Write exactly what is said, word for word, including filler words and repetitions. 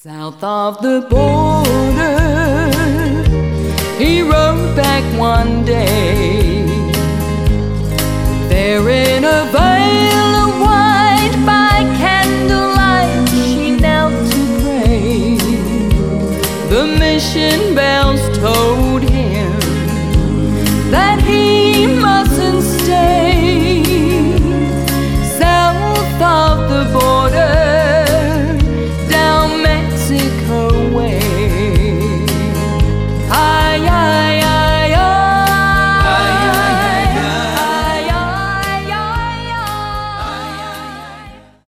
South of the border, he rode back one day. There in a veil of white by candlelight, she knelt to pray. The mission